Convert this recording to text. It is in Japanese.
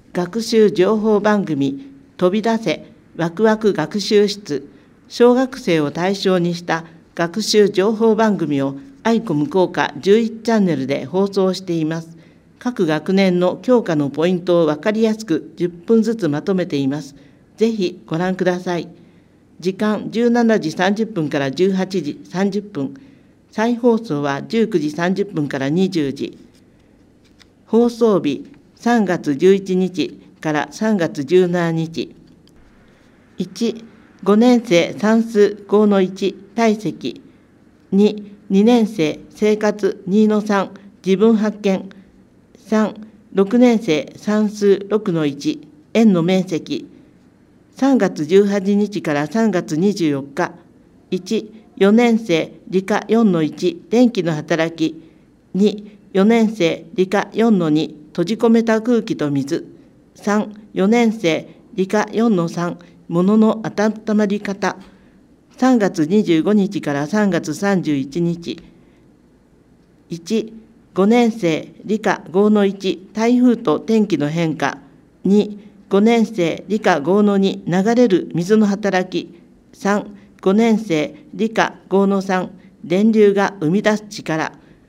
学習情報番組飛び出せワクワク学習室、小学生を対象にした学習情報番組をアイコム効果11チャンネルで放送しています。各学年の教科のポイントを分かりやすく10分ずつまとめています。ぜひご覧ください。時間17時30分から18時30分。再放送は19時30分から20時。放送日3月11日から3月17日。1、5年生算数 5-1 体積。2、2年生生活 2-3 自分発見。3、6年生算数 6-1 円の面積。3月18日から3月24日。1、4年生理科 4-1 電気の働き。2、4年生理科 4-2 閉じ込めた空気と水。3、4年生理科 4-3 物の温まり方。3月25日から3月31日。1、5年生理科 5-1 台風と天気の変化。2、5年生理科 5-2 流れる水の働き。3、5年生理科 5-3 電流が生み出す力。